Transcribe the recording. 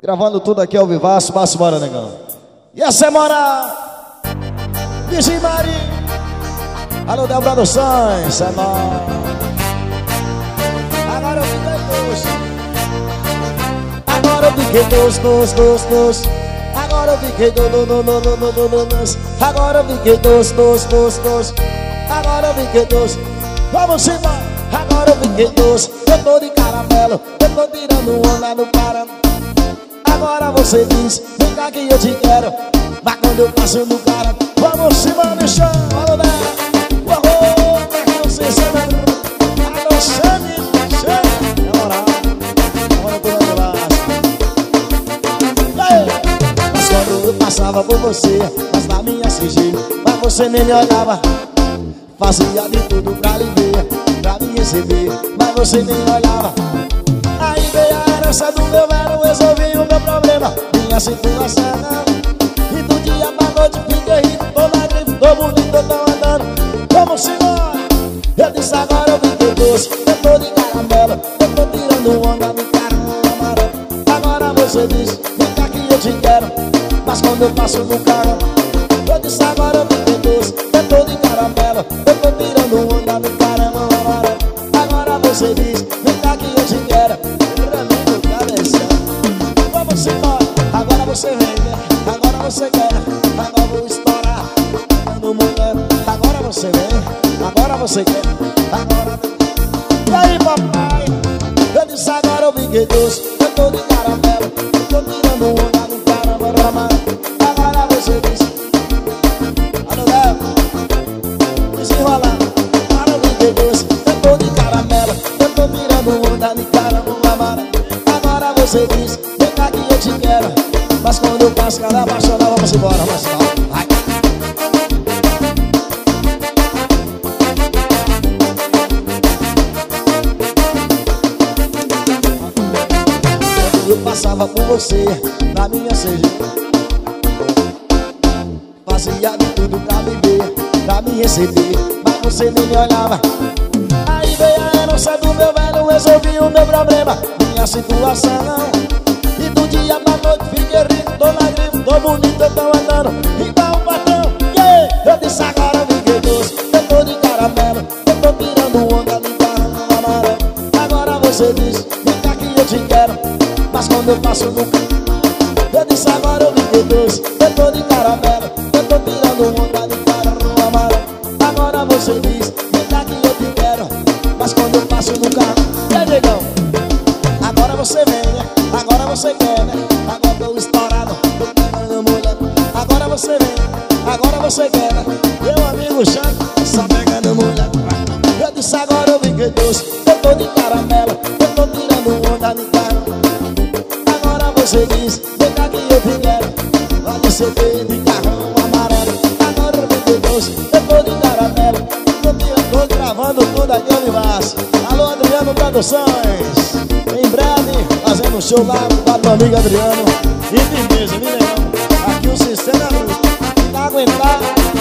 Gravando tudo aqui ao vivaço, Márcio Mora, negão. E essa é Mora Virgem Mari. Alô, Del Produções, é nóis. Agora eu fiquei doce. Agora eu fiquei doce. Agora eu fiquei doce. Agora eu fiquei doce. Agora eu fiquei doce. Vamos embora. Agora eu fiquei doce. Eu tô de caramelo. Eu tô tirando onda no caramba. Agora você diz, vem cá que eu te quero. Mas quando eu passo no cara, vamos embora no chão. Alô, Del. Você sabe. Alô, chame. Na moral, agora eu tô dando laço. Mas quando eu passava por você, mas na minha CG, mas você nem me olhava. Fazia de tudo pra lhe ver, pra me receber, mas você nem olhava. Aí veio a herança do meu velho, resolvi o meu problema, minha situação. E do dia pra noite fiquei rico, tô na grife, tô bonito, tô andando. Vamos embora. Eu disse agora eu fiquei doce, eu tô de caramelo, eu tô tirando onda no carro amarelo. Agora você diz, vem cá que eu te quero, mas quando eu passo no carro, eu disse agora eu fiquei doce, eu tô de caramelo, eu tô tirando onda no caramba amarelo. Agora você diz, vem cá que eu te quero, pra mim no cabeção. Vamos embora, agora você vem, né? Agora você quer, agora eu vou estourar no mulher. Agora você vem, agora você quer, agora. E aí papai, eu disse agora eu fiquei doce, eu tô de caramelo, eu tô tirando onda no caramba amarelo. Agora você diz, alô Léo, desenrolando. Agora eu fiquei doce, eu tô de caramelo, eu tô tirando onda no caramba amarelo. Agora você diz, vem cá que eu te quero, mas quando eu passo cada apaixonado, vamos embora, vai. Eu passava por você, na minha CG, fazia de tudo pra me ver, pra me receber, mas você nem me olhava. Aí veio a herança do meu velho, resolvi o meu problema, minha situação. E do dia pra noite fiquei rico, tô na grife, tô bonito, eu tô andando igual um patrão, yeah! Eu disse agora eu fiquei doce, eu tô de caramelo, eu tô tirando onda no carro amarelo. Agora você diz, vem cá que eu te quero, mas quando eu passo no carro, eu disse agora eu fiquei doce, eu tô de caramelo, eu tô tirando onda no carro amarelo. Agora você diz, vem cá que eu te quero, mas quando eu passo no carro, e aí negão, agora você vem, né? Agora você quer, né? Agora tô estourado, tô pegando mulher. Agora você vem, agora você quer, né? Meu amigo Xande, só pegando mulher. Eu disse agora eu fiquei doce, eu tô de caramelo, eu tô tirando onda no carro. Agora você diz, vem cá que eu te quero, vai receber de carrão amarelo. Agora eu fiquei doce, eu tô de caramelo, tô gravando tudo aqui ao vivaço. Alô Adriano Produções, em breve fazendo um show lá com meu amigo Adriano. E firmeza, viu, negão? Aqui o sistema é bruto. Não aguentar